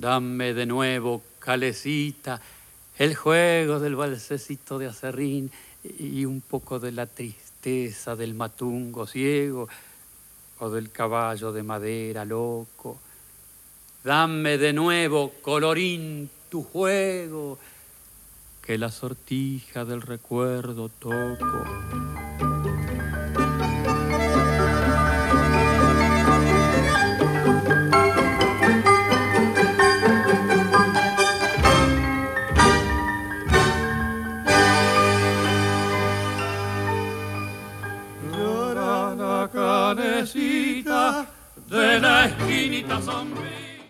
Dame de nuevo, calecita, el juego del balsecito de acerrín y un poco de la tristeza del matungo ciego o del caballo de madera loco. Dame de nuevo, colorín, tu juego, que la sortija del recuerdo toco. Llora la canecita de la esquinita sombra.